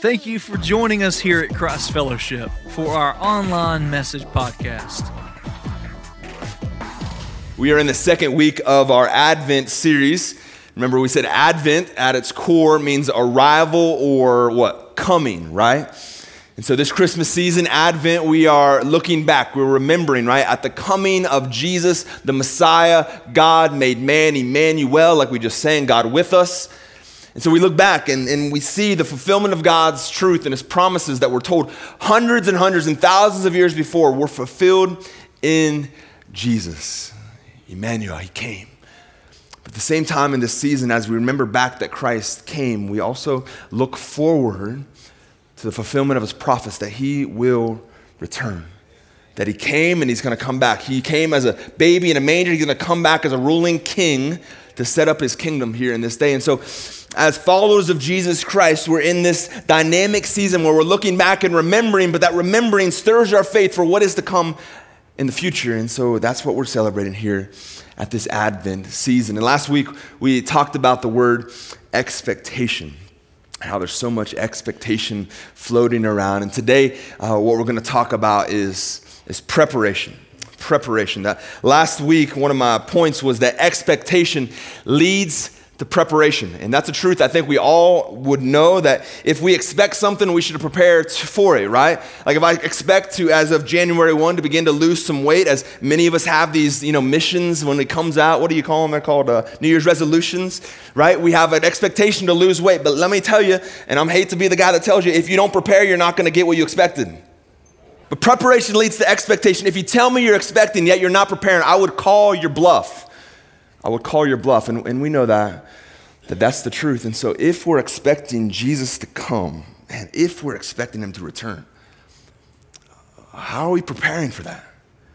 Thank you for joining us here at Christ Fellowship for our online message podcast. We are in the second week of our Advent series. Remember, we said Advent at its core means arrival or what? Coming, right? And so this Christmas season, Advent, we are looking back. We're remembering, right, at the coming of Jesus, the Messiah, God made man, Emmanuel, like we just sang, God with us. And so we look back and we see the fulfillment of God's truth and his promises that were told hundreds and hundreds and thousands of years before were fulfilled in Jesus. Emmanuel, he came. But at the same time in this season, as we remember back that Christ came, we also look forward to the fulfillment of his prophets that he will return. That he came and he's going to come back. He came as a baby in a manger. He's going to come back as a ruling king to set up his kingdom here in this day. And so as followers of Jesus Christ, we're in this dynamic season where we're looking back and remembering, but that remembering stirs our faith for what is to come in the future. And so that's what we're celebrating here at this Advent season. And last week, we talked about the word expectation, how there's so much expectation floating around. And today, what we're going to talk about is preparation. Preparation. That last week, one of my points was that expectation leads to preparation. And that's a truth I think we all would know, that if we expect something, we should prepare for it, right? Like if I expect to, as of January 1, to begin to lose some weight, as many of us have these, missions when it comes out, what do you call them? They're called New Year's resolutions, right? We have an expectation to lose weight. But let me tell you, and I hate to be the guy that tells you, if you don't prepare, you're not going to get what you expected. But preparation leads to expectation. If you tell me you're expecting, yet you're not preparing, I would call your bluff. I would call your bluff, and we know that's the truth. And so if we're expecting Jesus to come, and if we're expecting him to return, how are we preparing for that?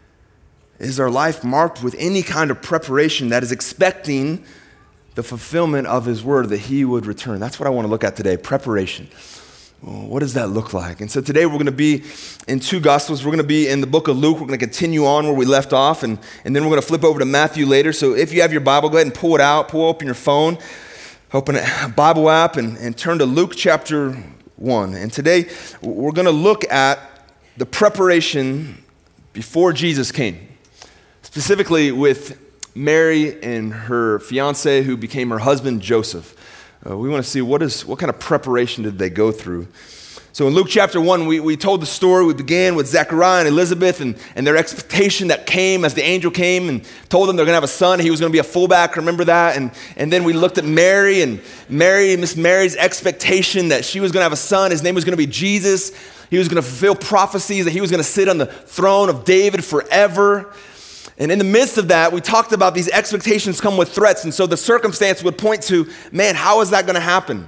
Is our life marked with any kind of preparation that is expecting the fulfillment of his word that he would return? That's what I want to look at today, preparation. What does that look like? And so today we're going to be in two Gospels. We're going to be in the book of Luke. We're going to continue on where we left off, and then we're going to flip over to Matthew later. So if you have your Bible, go ahead and pull it out, pull open your phone, open a Bible app, and turn to Luke chapter 1. And today we're going to look at the preparation before Jesus came, specifically with Mary and her fiance who became her husband, Joseph. We want to see what kind of preparation did they go through. So in Luke chapter 1, we told the story. We began with Zechariah and Elizabeth and their expectation that came as the angel came and told them they're going to have a son. He was going to be a fullback, remember that? And then we looked at Mary, and Miss Mary's expectation that she was going to have a son. His name was going to be Jesus. He was going to fulfill prophecies, that he was going to sit on the throne of David forever. And in the midst of that, we talked about these expectations come with threats. And so the circumstance would point to, man, how is that going to happen?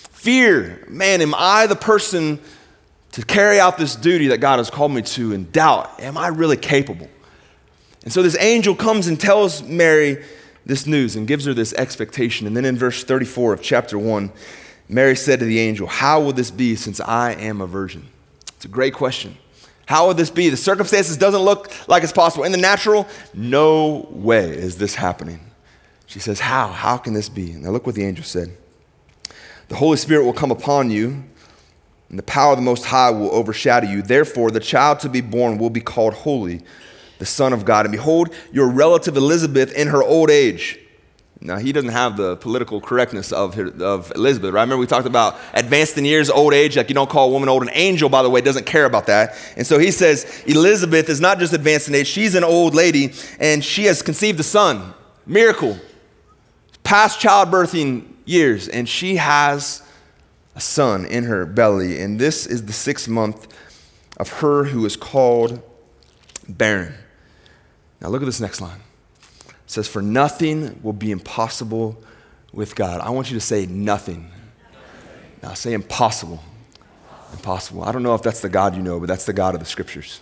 Fear, man, am I the person to carry out this duty that God has called me to? And doubt, am I really capable? And so this angel comes and tells Mary this news and gives her this expectation. And then in verse 34 of chapter 1, Mary said to the angel, "How will this be since I am a virgin?" It's a great question. How would this be? The circumstances doesn't look like it's possible. In the natural, no way is this happening. She says, how? How can this be? Now look what the angel said. "The Holy Spirit will come upon you, and the power of the Most High will overshadow you. Therefore, the child to be born will be called Holy, the Son of God. And behold, your relative Elizabeth in her old age." Now, he doesn't have the political correctness of Elizabeth, right? Remember we talked about advanced in years, old age. Like you don't call a woman old. An angel, by the way, doesn't care about that. And so he says Elizabeth is not just advanced in age. She's an old lady, and she has conceived a son. Miracle. Past childbirthing years, and she has a son in her belly. And this is the 6th month of her who is called barren. Now look at this next line. It says, "For nothing will be impossible with God." I want you to say nothing. Now say impossible. Impossible. I don't know if that's the God you know, but that's the God of the scriptures.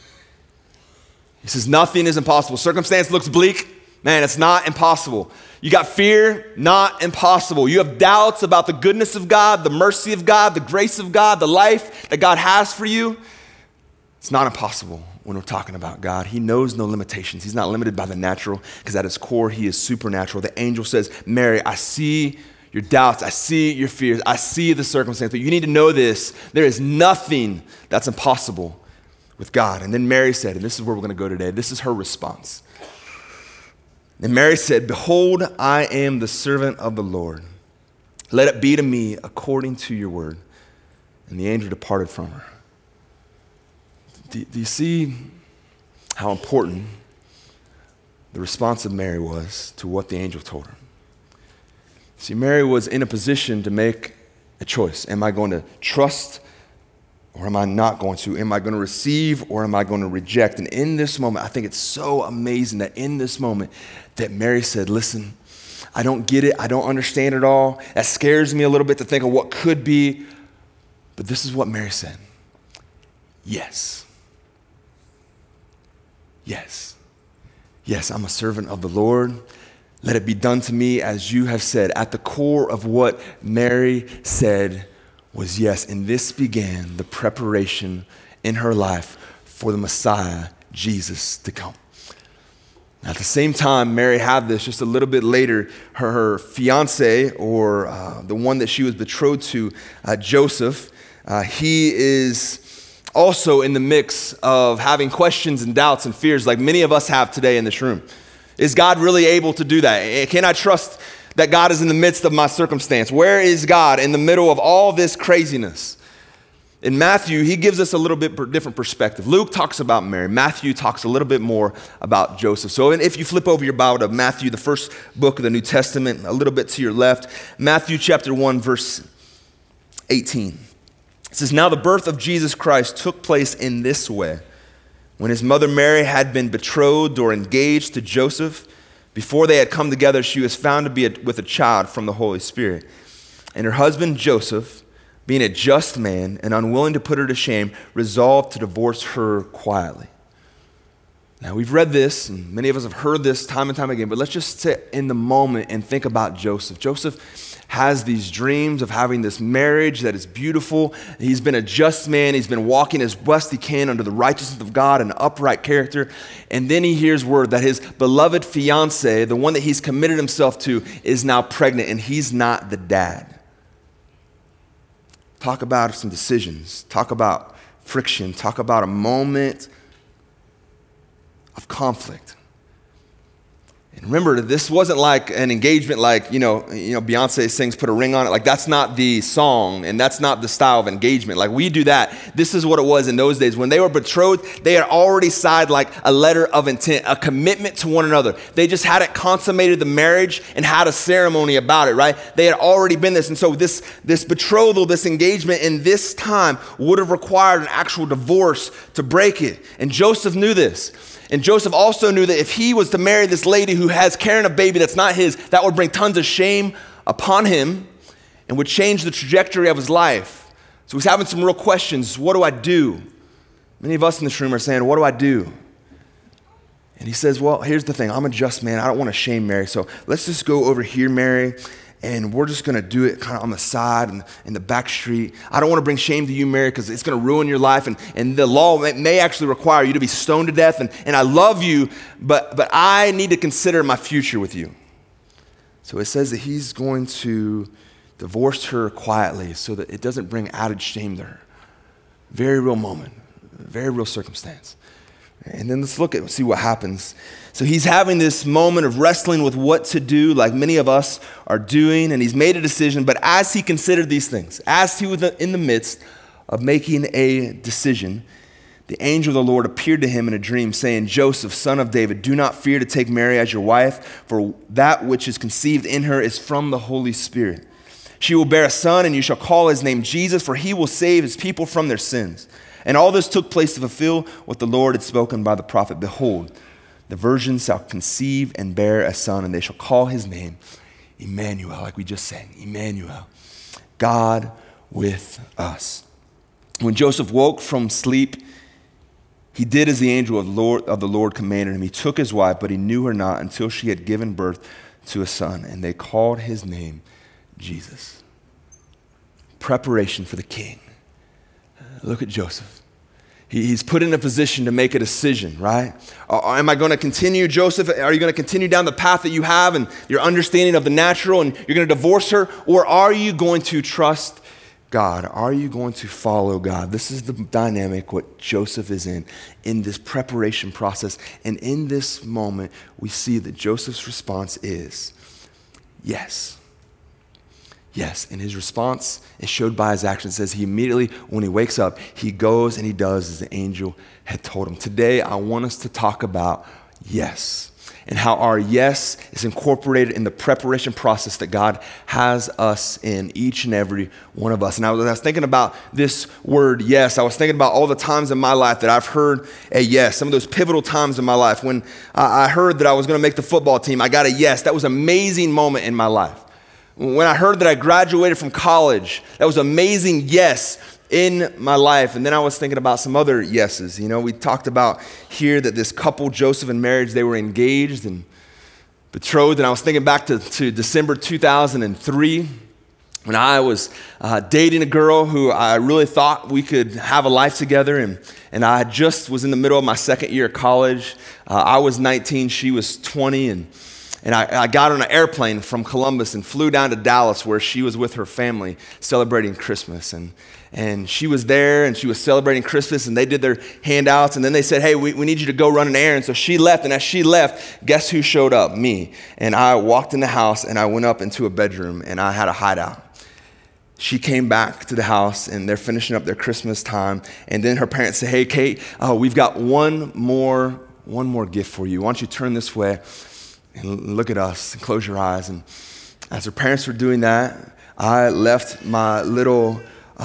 He says nothing is impossible. Circumstance looks bleak. Man, it's not impossible. You got fear, not impossible. You have doubts about the goodness of God, the mercy of God, the grace of God, the life that God has for you. It's not impossible when we're talking about God. He knows no limitations. He's not limited by the natural, because at his core, he is supernatural. The angel says, "Mary, I see your doubts. I see your fears. I see the circumstance. But you need to know this. There is nothing that's impossible with God. And then Mary said, and this is where we're going to go today. This is her response. And Mary said, behold, I am the servant of the Lord. Let it be to me according to your word. And the angel departed from her. Do you see how important the response of Mary was to what the angel told her? See, Mary was in a position to make a choice. Am I going to trust or am I not going to? Am I going to receive or am I going to reject? And in this moment, I think it's so amazing that in this moment that Mary said, listen, I don't get it. I don't understand it all. That scares me a little bit to think of what could be. But this is what Mary said. Yes. Yes. Yes, I'm a servant of the Lord. Let it be done to me as you have said. At the core of what Mary said was yes. And this began the preparation in her life for the Messiah, Jesus, to come. Now, at the same time, Mary had this just a little bit later. Her fiance, or the one that she was betrothed to, Joseph, he is also in the mix of having questions and doubts and fears like many of us have today in this room. Is God really able to do that? Can I trust that God is in the midst of my circumstance? Where is God in the middle of all this craziness? In Matthew, he gives us a little bit different perspective. Luke talks about Mary. Matthew talks a little bit more about Joseph. So if you flip over your Bible to Matthew, the first book of the New Testament, a little bit to your left, Matthew chapter 1, verse 18. It says, now the birth of Jesus Christ took place in this way. When his mother Mary had been betrothed or engaged to Joseph, before they had come together, she was found to be with a child from the Holy Spirit. And her husband Joseph, being a just man and unwilling to put her to shame, resolved to divorce her quietly. Now, we've read this, and many of us have heard this time and time again, but let's just sit in the moment and think about Joseph. Joseph has these dreams of having this marriage that is beautiful. He's been a just man. He's been walking as best he can under the righteousness of God and upright character. And then he hears word that his beloved fiance, the one that he's committed himself to, is now pregnant, and he's not the dad. Talk about some decisions. Talk about friction. Talk about a moment of conflict. And remember, this wasn't like an engagement like, Beyonce sings Put a Ring on It. Like, that's not the song, and that's not the style of engagement. Like, we do that. This is what it was in those days. When they were betrothed, they had already signed like a letter of intent, a commitment to one another. They just hadn't consummated the marriage and had a ceremony about it, right? They had already been this. And so this betrothal, this engagement in this time would have required an actual divorce to break it. And Joseph knew this. And Joseph also knew that if he was to marry this lady who has carrying a baby that's not his, that would bring tons of shame upon him and would change the trajectory of his life. So he's having some real questions. What do I do? Many of us in this room are saying, what do I do? And he says, well, here's the thing. I'm a just man. I don't want to shame Mary. So let's just go over here, Mary, and we're just going to do it kind of on the side and in the back street. I don't want to bring shame to you, Mary, because it's going to ruin your life. And the law may actually require you to be stoned to death. And I love you, but I need to consider my future with you. So it says that he's going to divorce her quietly so that it doesn't bring added shame to her. Very real moment, very real circumstance. And then let's see what happens. So he's having this moment of wrestling with what to do, like many of us are doing, and he's made a decision. But as he considered these things, as he was in the midst of making a decision, the angel of the Lord appeared to him in a dream, saying, Joseph, son of David, do not fear to take Mary as your wife, for that which is conceived in her is from the Holy Spirit. She will bear a son, and you shall call his name Jesus, for he will save his people from their sins. And all this took place to fulfill what the Lord had spoken by the prophet. Behold, the virgin shall conceive and bear a son, and they shall call his name Emmanuel, like we just sang, Emmanuel, God with us. When Joseph woke from sleep, he did as the angel of the Lord commanded him. He took his wife, but he knew her not until she had given birth to a son, and they called his name Jesus. Preparation for the king. Look at Joseph. He's put in a position to make a decision, right? Am I going to continue, Joseph? Are you going to continue down the path that you have and your understanding of the natural, and you're going to divorce her? Or are you going to trust God? Are you going to follow God? This is the dynamic what Joseph is in this preparation process. And in this moment, we see that Joseph's response is yes. Yes, and his response is showed by his actions. It says he immediately, when he wakes up, he goes and he does as the angel had told him. Today, I want us to talk about yes, and how our yes is incorporated in the preparation process that God has us in, each and every one of us. And I was thinking about this word yes. I was thinking about all the times in my life that I've heard a yes, some of those pivotal times in my life. When I heard that I was going to make the football team, I got a yes. That was an amazing moment in my life. When I heard that I graduated from college, that was an amazing yes in my life. And then I was thinking about some other yeses. You know, we talked about here that this couple, Joseph and Mary, they were engaged and betrothed. And I was thinking back to December 2003 when I was dating a girl who I really thought we could have a life together. And I just was in the middle of my second year of college. I was 19, she was 20, and I got on an airplane from Columbus and flew down to Dallas where she was with her family celebrating Christmas. And she was there and she was celebrating Christmas, and they did their handouts, and then they said, hey, we need you to go run an errand. So she left, and as she left, guess who showed up? Me. And I walked in the house and I went up into a bedroom and I had a hideout. She came back to the house and they're finishing up their Christmas time. And then her parents say, hey, Kate, we've got one more gift for you. Why don't you turn this way and look at us and close your eyes. And as her parents were doing that, I left my little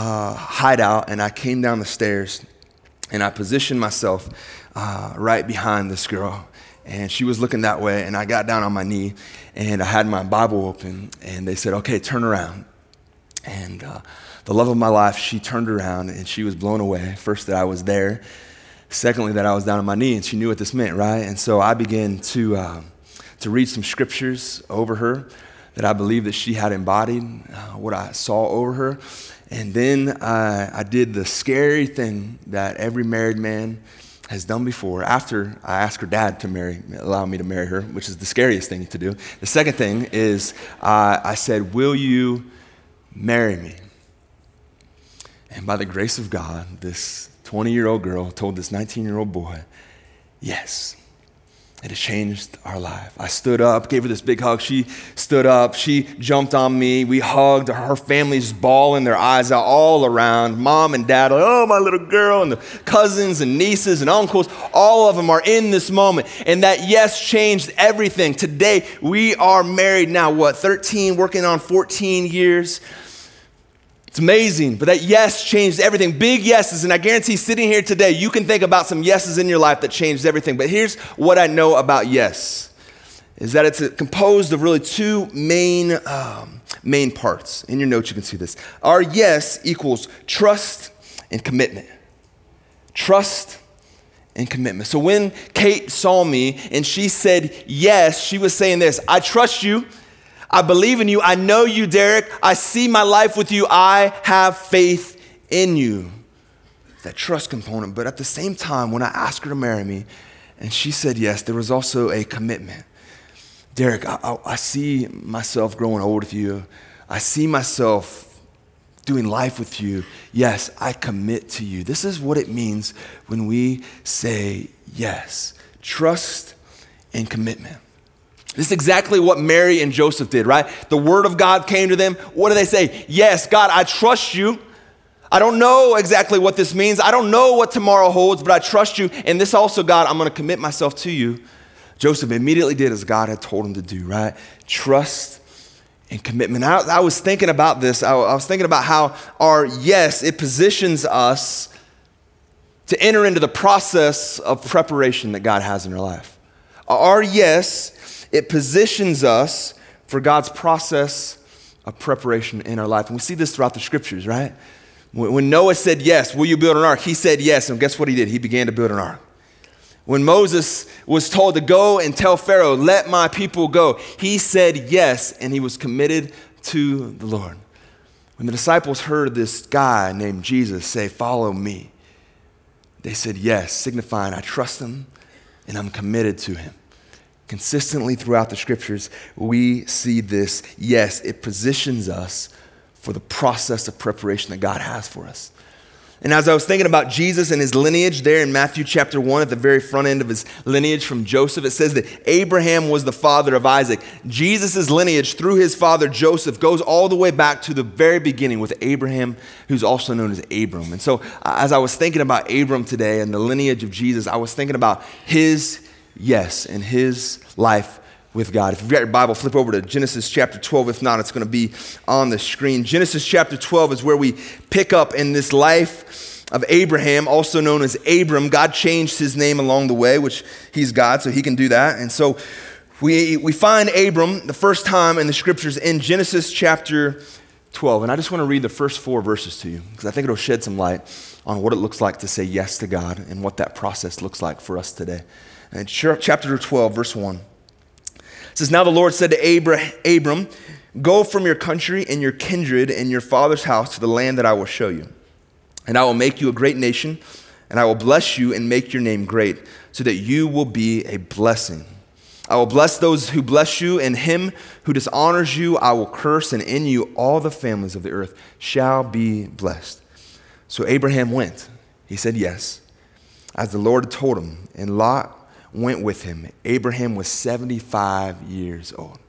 hideout and I came down the stairs and I positioned myself right behind this girl. And she was looking that way, and I got down on my knee and I had my Bible open, and they said, okay, turn around. And the love of my life, she turned around and she was blown away. First, that I was there. Secondly, that I was down on my knee, and she knew what this meant, right? And so I began to read some scriptures over her that I believe that she had embodied, what I saw over her. And then I did the scary thing that every married man has done before. After I asked her dad to allow me to marry her, which is the scariest thing to do. The second thing is I said, will you marry me? And by the grace of God, this 20-year-old girl told this 19-year-old boy, yes. It has changed our life. I stood up, gave her this big hug. She stood up. She jumped on me. We hugged. Her family's bawling their eyes out all around. Mom and dad, like, oh, my little girl, and the cousins and nieces and uncles, all of them are in this moment. And that yes changed everything. Today, we are married now, 13, working on 14 years. It's amazing, but that yes changed everything. Big yeses, and I guarantee sitting here today, you can think about some yeses in your life that changed everything. But here's what I know about yes, is that it's composed of really two main parts. In your notes, you can see this. Our yes equals trust and commitment. Trust and commitment. So when Kate saw me and she said yes, she was saying this: I trust you. I believe in you. I know you, Derek. I see my life with you. I have faith in you. That trust component. But at the same time, when I asked her to marry me and she said yes, there was also a commitment. Derek, I see myself growing old with you. I see myself doing life with you. Yes, I commit to you. This is what it means when we say yes. Trust and commitment. This is exactly what Mary and Joseph did, right? The word of God came to them. What do they say? Yes, God, I trust you. I don't know exactly what this means. I don't know what tomorrow holds, but I trust you. And this also, God, I'm going to commit myself to you. Joseph immediately did as God had told him to do, right? Trust and commitment. I was thinking about this. I was thinking about how our yes, it positions us to enter into the process of preparation that God has in our life. Our yes, it positions us for God's process of preparation in our life. And we see this throughout the scriptures, right? When Noah said yes, will you build an ark? He said yes, and guess what he did? He began to build an ark. When Moses was told to go and tell Pharaoh, let my people go, he said yes, and he was committed to the Lord. When the disciples heard this guy named Jesus say, follow me, They said yes, signifying I trust him and I'm committed to him. Consistently throughout the scriptures, we see this. Yes, it positions us for the process of preparation that God has for us. And as I was thinking about Jesus and his lineage there in Matthew chapter 1, at the very front end of his lineage from Joseph, it says that Abraham was the father of Isaac. Jesus' lineage through his father Joseph goes all the way back to the very beginning with Abraham, who's also known as Abram. And so as I was thinking about Abram today and the lineage of Jesus, I was thinking about his yes and his life with God. If you've got your Bible, flip over to Genesis chapter 12. If not, it's going to be on the screen. Genesis chapter 12 is where we pick up in this life of Abraham, also known as Abram. God changed his name along the way, which he's God, so he can do that. And so we find Abram the first time in the scriptures in Genesis chapter 12. And I just want to read the first 4 verses to you because I think it'll shed some light on what it looks like to say yes to God and what that process looks like for us today. And chapter 12, verse 1. It says, now the Lord said to Abram, go from your country and your kindred and your father's house to the land that I will show you. And I will make you a great nation, and I will bless you and make your name great, so that you will be a blessing. I will bless those who bless you, and him who dishonors you I will curse, and in you all the families of the earth shall be blessed. So Abraham went. He said yes, as the Lord had told him, and Lot went with him. Abraham was 75 years old.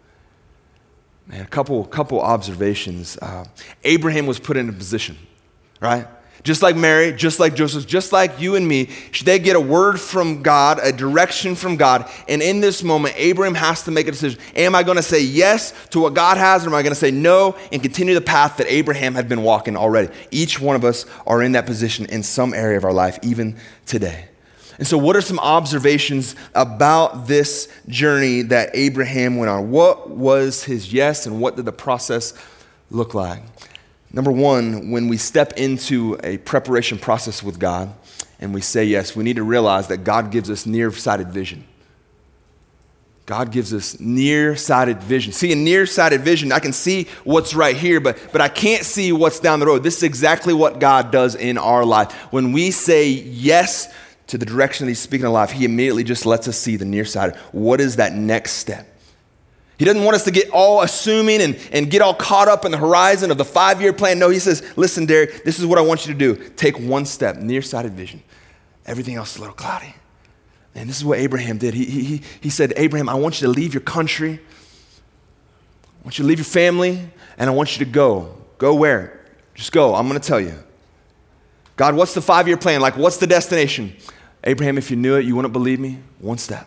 Man, a couple observations. Abraham was put in a position, right? Just like Mary, just like Joseph, just like you and me, they get a word from God, a direction from God. And in this moment, Abraham has to make a decision. Am I going to say yes to what God has, or am I going to say no and continue the path that Abraham had been walking already? Each one of us are in that position in some area of our life, even today. And so what are some observations about this journey that Abraham went on? What was his yes, and what did the process look like? Number one, when we step into a preparation process with God and we say yes, we need to realize that God gives us nearsighted vision. God gives us nearsighted vision. See, in nearsighted vision, I can see what's right here, but I can't see what's down the road. This is exactly what God does in our life. When we say yes to the direction that he's speaking in life, he immediately just lets us see the nearsighted. What is that next step? He doesn't want us to get all assuming and get all caught up in the horizon of the 5-year plan. No, he says, listen, Derek, this is what I want you to do. Take one step, nearsighted vision. Everything else is a little cloudy. And this is what Abraham did. He said, Abraham, I want you to leave your country. I want you to leave your family, and I want you to go. Go where? Just go. I'm going to tell you. God, what's the 5-year plan? Like, what's the destination? Abraham, if you knew it, you wouldn't believe me. One step.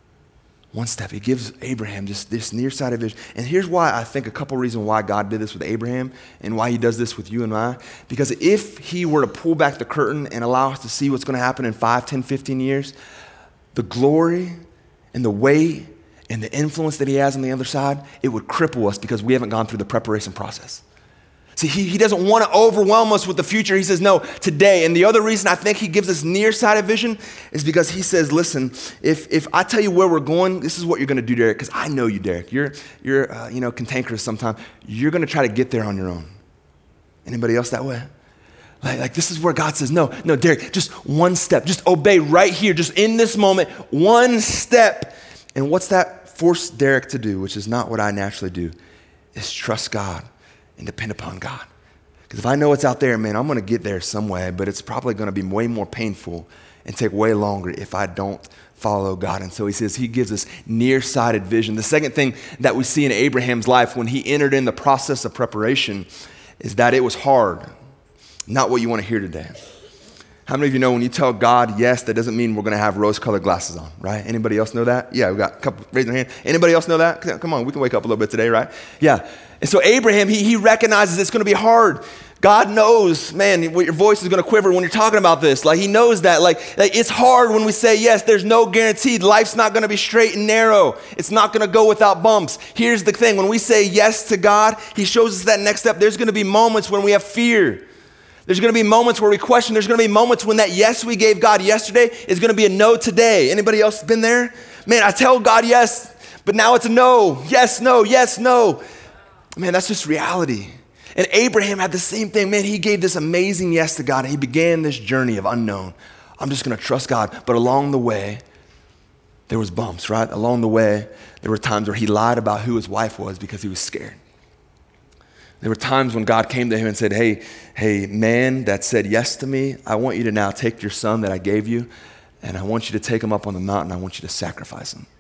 One step. He gives Abraham just this nearsighted vision. And here's why I think a couple reasons why God did this with Abraham and why he does this with you and I. Because if he were to pull back the curtain and allow us to see what's going to happen in 5, 10, 15 years, the glory and the weight and the influence that he has on the other side, it would cripple us because we haven't gone through the preparation process. See, he doesn't want to overwhelm us with the future. He says, no, today. And the other reason I think he gives us nearsighted vision is because he says, listen, if I tell you where we're going, this is what you're going to do, Derek, because I know you, Derek. You're cantankerous sometimes. You're going to try to get there on your own. Anybody else that way? Like this is where God says, no, Derek, just one step. Just obey right here, just in this moment, one step. And what's that force Derek to do, which is not what I naturally do, is trust God and depend upon God. Because if I know it's out there, man, I'm going to get there some way, but it's probably going to be way more painful and take way longer if I don't follow God. And so he says he gives us nearsighted vision. The second thing that we see in Abraham's life when he entered in the process of preparation is that it was hard. Not what you want to hear today. How many of you know when you tell God yes, that doesn't mean we're going to have rose-colored glasses on, right? Anybody else know that? Yeah, we got a couple, raise their hand. Anybody else know that? Come on, we can wake up a little bit today, right? Yeah. And so Abraham, he recognizes it's going to be hard. God knows, man, your voice is going to quiver when you're talking about this. Like he knows that, like it's hard when we say yes. There's no guarantee. Life's not going to be straight and narrow. It's not going to go without bumps. Here's the thing. When we say yes to God, he shows us that next step. There's going to be moments when we have fear. There's going to be moments where we question. There's going to be moments when that yes we gave God yesterday is going to be a no today. Anybody else been there? Man, I tell God yes, but now it's a no. Yes, no, yes, no. Man, that's just reality. And Abraham had the same thing. Man, he gave this amazing yes to God, and he began this journey of unknown. I'm just going to trust God. But along the way, there was bumps, right? Along the way, there were times where he lied about who his wife was because he was scared. There were times when God came to him and said, hey, man that said yes to me, I want you to now take your son that I gave you, and I want you to take him up on the mountain. I want you to sacrifice him.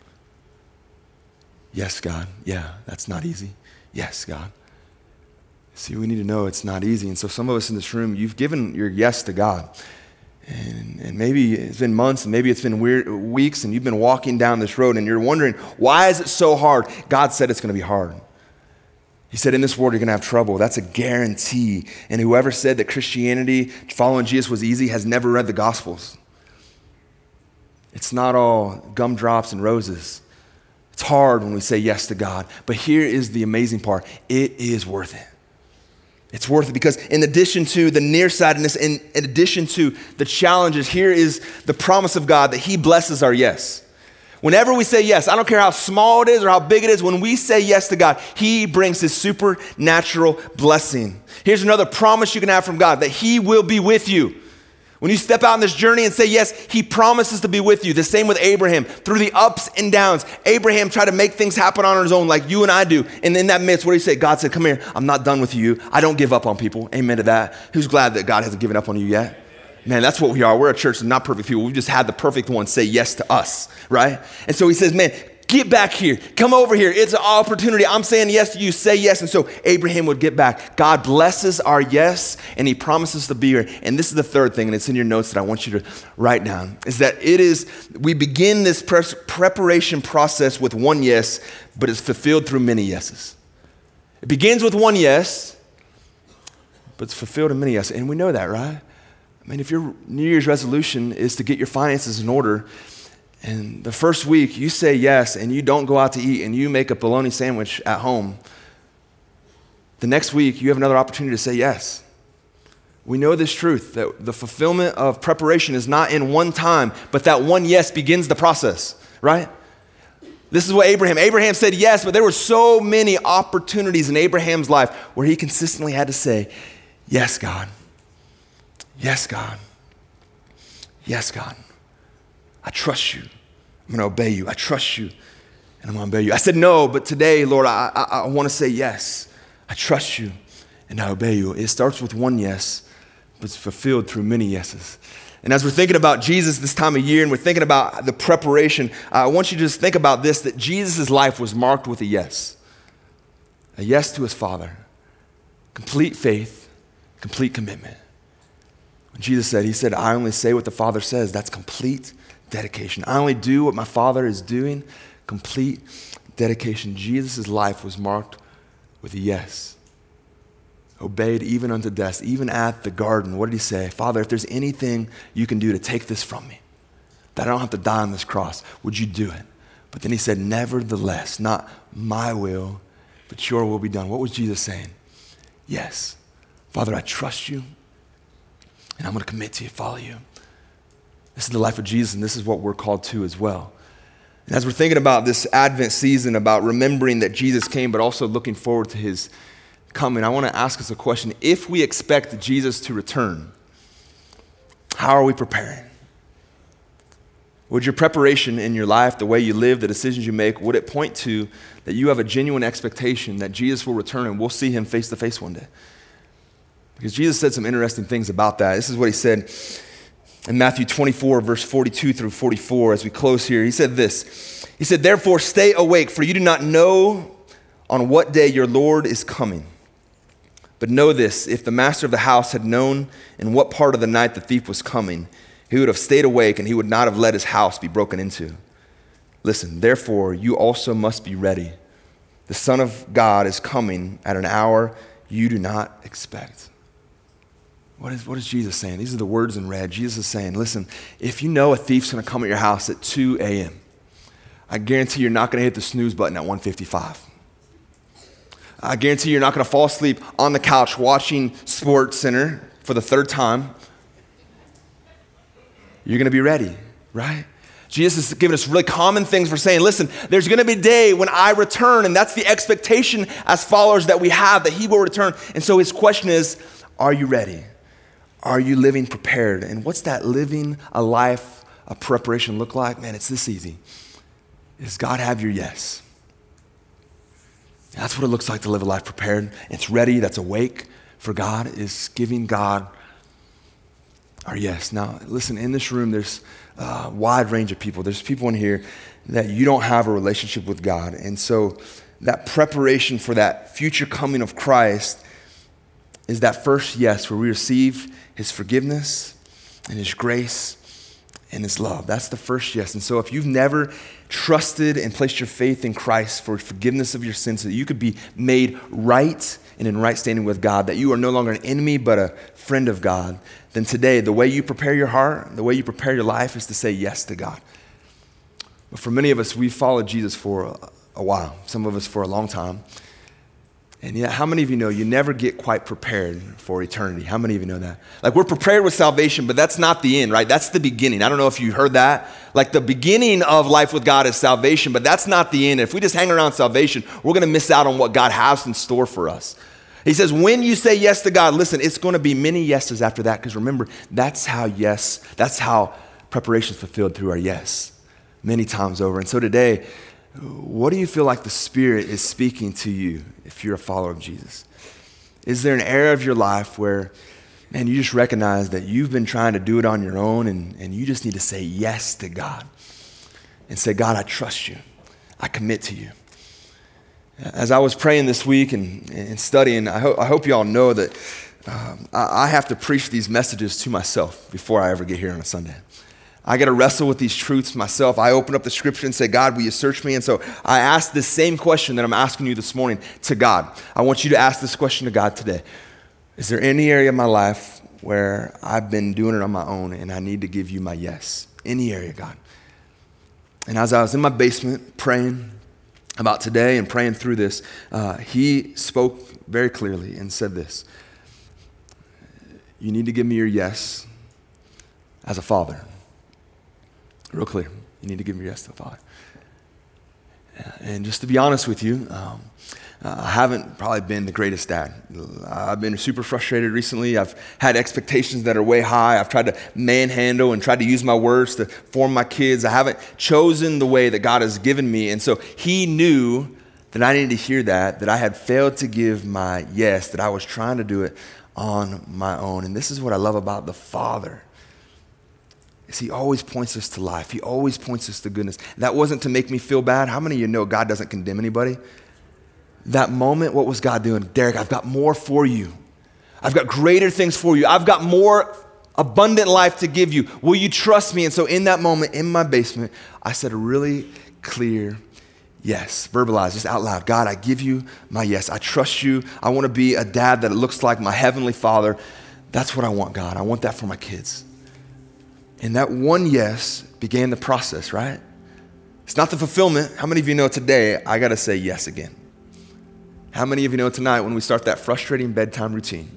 Yes, God. Yeah, that's not easy. Yes, God. See, we need to know it's not easy. And so some of us in this room, you've given your yes to God. And maybe it's been months, and maybe it's been weeks, and you've been walking down this road, and you're wondering, why is it so hard? God said it's going to be hard. He said, in this world, you're going to have trouble. That's a guarantee. And whoever said that Christianity, following Jesus was easy, has never read the Gospels. It's not all gumdrops and roses. It's hard when we say yes to God. But here is the amazing part. It is worth it. It's worth it because in addition to the nearsightedness, in addition to the challenges, here is the promise of God that he blesses our yes. Whenever we say yes, I don't care how small it is or how big it is, when we say yes to God, he brings his supernatural blessing. Here's another promise you can have from God, that he will be with you. When you step out on this journey and say yes, he promises to be with you. The same with Abraham. Through the ups and downs, Abraham tried to make things happen on his own like you and I do. And in that midst, what did he say? God said, come here, I'm not done with you. I don't give up on people. Amen to that. Who's glad that God hasn't given up on you yet? Man, that's what we are. We're a church of not perfect people. We've just had the perfect one say yes to us, right? And so he says, man, get back here. Come over here. It's an opportunity. I'm saying yes to you. Say yes. And so Abraham would get back. God blesses our yes, and he promises to be here. And this is the third thing, and it's in your notes that I want you to write down, is that we begin this preparation process with one yes, but it's fulfilled through many yeses. It begins with one yes, but it's fulfilled in many yeses. And we know that, right? I mean, if your New Year's resolution is to get your finances in order, and the first week you say yes and you don't go out to eat and you make a bologna sandwich at home, the next week you have another opportunity to say yes. We know this truth, that the fulfillment of preparation is not in one time, but that one yes begins the process, right? This is what Abraham said yes, but there were so many opportunities in Abraham's life where he consistently had to say, yes, God. Yes, God. Yes, God. I trust you. I'm going to obey you. I trust you, and I'm going to obey you. I said no, but today, Lord, I want to say yes. I trust you, and I obey you. It starts with one yes, but it's fulfilled through many yeses. And as we're thinking about Jesus this time of year, and we're thinking about the preparation, I want you to just think about this, that Jesus' life was marked with a yes to his Father, complete faith, complete commitment. When Jesus said, he said, I only say what the Father says. That's complete dedication. I only do what my Father is doing. Complete dedication. Jesus' life was marked with a yes. Obeyed even unto death, even at the garden. What did he say? Father, if there's anything you can do to take this from me, that I don't have to die on this cross, would you do it? But then he said, nevertheless, not my will, but your will be done. What was Jesus saying? Yes. Father, I trust you, and I'm going to commit to you, follow you. This is the life of Jesus, and this is what we're called to as well. And as we're thinking about this Advent season, about remembering that Jesus came, but also looking forward to his coming, I want to ask us a question. If we expect Jesus to return, how are we preparing? Would your preparation in your life, the way you live, the decisions you make, would it point to that you have a genuine expectation that Jesus will return and we'll see him face to face one day? Because Jesus said some interesting things about that. This is what he said in Matthew 24, verse 42 through 44, as we close here. He said this. He said, therefore stay awake, for you do not know on what day your Lord is coming. But know this, if the master of the house had known in what part of the night the thief was coming, he would have stayed awake and he would not have let his house be broken into. Listen, therefore you also must be ready. The Son of God is coming at an hour you do not expect. What is Jesus saying? These are the words in red. Jesus is saying, listen, if you know a thief's going to come at your house at 2 a.m., I guarantee you're not going to hit the snooze button at 1:55. I guarantee you're not going to fall asleep on the couch watching SportsCenter for the third time. You're going to be ready, right? Jesus has given us really common things for saying, listen, there's going to be a day when I return, and that's the expectation as followers that we have, that he will return. And so his question is, are you ready? are you living prepared? And what's that living a life of preparation look like? Man, it's this easy. Does God have your yes? That's what it looks like to live a life prepared. It's ready, that's awake for God, is giving God our yes. Now, listen, in this room, there's a wide range of people. There's people in here that you don't have a relationship with God. And so that preparation for that future coming of Christ is that first yes, where we receive his forgiveness and his grace and his love. That's the first yes. And so if you've never trusted and placed your faith in Christ for forgiveness of your sins so that you could be made right and in right standing with God, that you are no longer an enemy but a friend of God, then today the way you prepare your heart, the way you prepare your life is to say yes to God. But for many of us, we've followed Jesus for a while, some of us for a long time. And yet, how many of you know you never get quite prepared for eternity? How many of you know that? Like, we're prepared with salvation, but that's not the end, right? That's the beginning. I don't know if you heard that. Like, the beginning of life with God is salvation, but that's not the end. If we just hang around salvation, we're going to miss out on what God has in store for us. He says, when you say yes to God, listen, it's going to be many yeses after that, because remember, that's how preparation is fulfilled through our yes, many times over. And so today, what do you feel like the Spirit is speaking to you if you're a follower of Jesus? Is there an area of your life where, man, you just recognize that you've been trying to do it on your own and you just need to say yes to God and say, God, I trust you. I commit to you. As I was praying this week and studying, I hope you all know that I have to preach these messages to myself before I ever get here on a Sunday. I got to wrestle with these truths myself. I open up the scripture and say, God, will you search me? And so I ask the same question that I'm asking you this morning to God. I want you to ask this question to God today. Is there any area of my life where I've been doing it on my own and I need to give you my yes? Any area, God. And as I was in my basement praying about today and praying through this, he spoke very clearly and said this: you need to give me your yes as a father. Real clear. You need to give me your yes to the Father. And just to be honest with you, I haven't probably been the greatest dad. I've been super frustrated recently. I've had expectations that are way high. I've tried to manhandle and tried to use my words to form my kids. I haven't chosen the way that God has given me. And so he knew that I needed to hear that I had failed to give my yes, that I was trying to do it on my own. And this is what I love about the Father. He always points us to life. He always points us to goodness. That wasn't to make me feel bad. How many of you know God doesn't condemn anybody? That moment, what was God doing? Derek, I've got more for you. I've got greater things for you. I've got more abundant life to give you. Will you trust me? And so in that moment, in my basement, I said a really clear yes. Verbalize, just out loud. God, I give you my yes. I trust you. I want to be a dad that looks like my heavenly Father. That's what I want, God. I want that for my kids. And that one yes began the process, right? It's not the fulfillment. How many of you know today, I got to say yes again? How many of you know tonight when we start that frustrating bedtime routine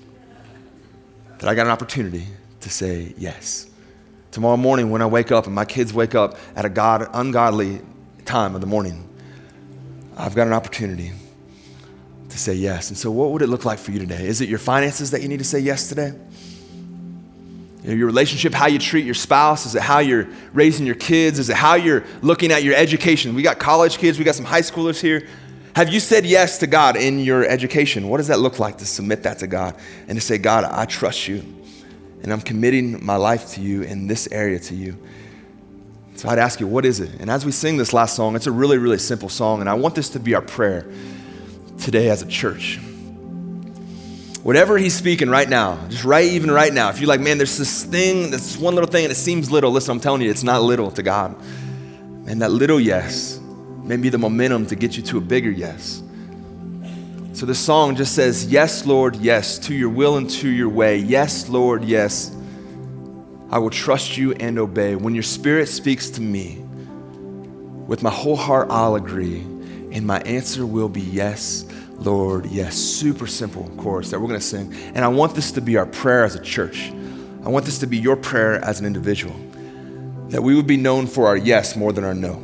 that I got an opportunity to say yes? Tomorrow morning when I wake up and my kids wake up at a ungodly time of the morning, I've got an opportunity to say yes. And so what would it look like for you today? Is it your finances that you need to say yes today? Your relationship, how you treat your spouse? Is it how you're raising your kids? Is it how you're looking at your education? We got college kids, we got some high schoolers here. Have you said yes to God in your education? What does that look like to submit that to God and to say, God, I trust you and I'm committing my life to you in this area to you? So I'd ask you, what is it? And as we sing this last song, it's a really, really simple song, and I want this to be our prayer today as a church. Whatever he's speaking right now, even right now, if you're like, man, there's this thing, this one little thing, and it seems little, listen, I'm telling you, it's not little to God. And that little yes may be the momentum to get you to a bigger yes. So this song just says, yes, Lord, yes, to your will and to your way. Yes, Lord, yes, I will trust you and obey. When your Spirit speaks to me, with my whole heart I'll agree, and my answer will be yes, Lord, yes. Super simple chorus that we're going to sing. And I want this to be our prayer as a church. I want this to be your prayer as an individual, that we would be known for our yes more than our no.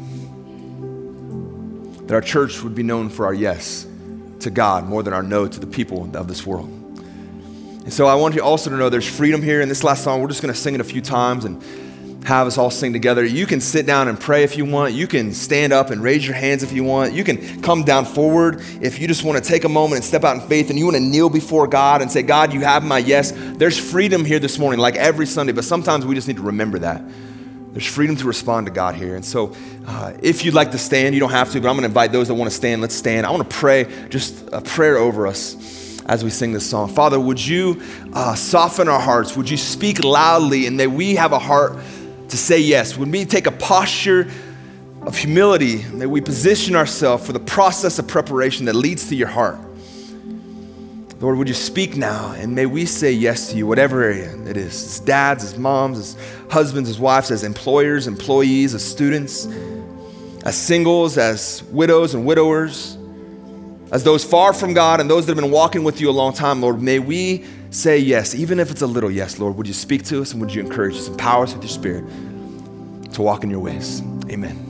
That our church would be known for our yes to God more than our no to the people of this world. And so I want you also to know there's freedom here. In this last song, we're just going to sing it a few times and have us all sing together. You can sit down and pray if you want. You can stand up and raise your hands if you want. You can come down forward if you just want to take a moment and step out in faith and you want to kneel before God and say, God, you have my yes. There's freedom here this morning, like every Sunday, but sometimes we just need to remember that. There's freedom to respond to God here. And so if you'd like to stand, you don't have to, but I'm going to invite those that want to stand. Let's stand. I want to pray just a prayer over us as we sing this song. Father, would you soften our hearts? Would you speak loudly, and may we have a heart to say yes? Would we take a posture of humility? May we position ourselves for the process of preparation that leads to your heart. Lord, would you speak now, and may we say yes to you, whatever area it is. As dads, as moms, as husbands, as wives, as employers, employees, as students, as singles, as widows and widowers, as those far from God and those that have been walking with you a long time, Lord, may we say yes, even if it's a little yes, Lord. Would you speak to us, and would you encourage us, empower us with your Spirit to walk in your ways? Amen.